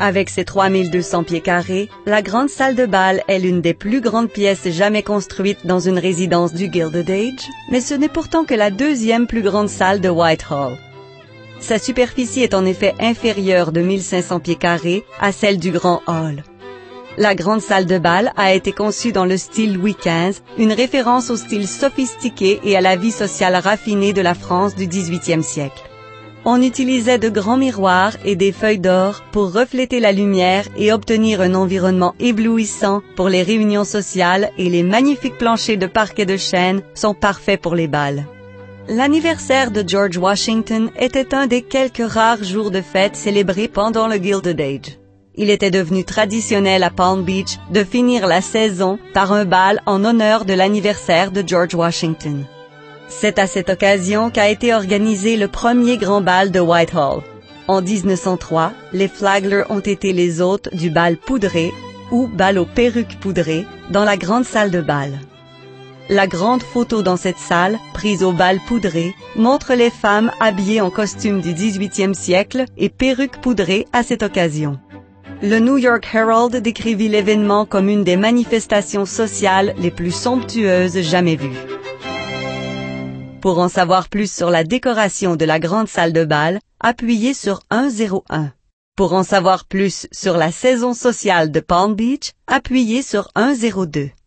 Avec ses 3200 pieds carrés, la grande salle de bal est l'une des plus grandes pièces jamais construites dans une résidence du Gilded Age, mais ce n'est pourtant que la deuxième plus grande salle de Whitehall. Sa superficie est en effet inférieure de 1500 pieds carrés à celle du Grand Hall. La grande salle de bal a été conçue dans le style Louis XV, une référence au style sophistiqué et à la vie sociale raffinée de la France du XVIIIe siècle. On utilisait de grands miroirs et des feuilles d'or pour refléter la lumière et obtenir un environnement éblouissant pour les réunions sociales, et les magnifiques planchers de parquet de chêne sont parfaits pour les bals. L'anniversaire de George Washington était un des quelques rares jours de fête célébrés pendant le Gilded Age. Il était devenu traditionnel à Palm Beach de finir la saison par un bal en honneur de l'anniversaire de George Washington. C'est à cette occasion qu'a été organisé le premier grand bal de Whitehall. En 1903, les Flagler ont été les hôtes du bal poudré, ou bal aux perruques poudrées, dans la grande salle de bal. La grande photo dans cette salle, prise au bal poudré, montre les femmes habillées en costume du XVIIIe siècle et perruques poudrées à cette occasion. Le New York Herald décrivit l'événement comme une des manifestations sociales les plus somptueuses jamais vues. Pour en savoir plus sur la décoration de la grande salle de bal, appuyez sur 101. Pour en savoir plus sur la saison sociale de Palm Beach, appuyez sur 102.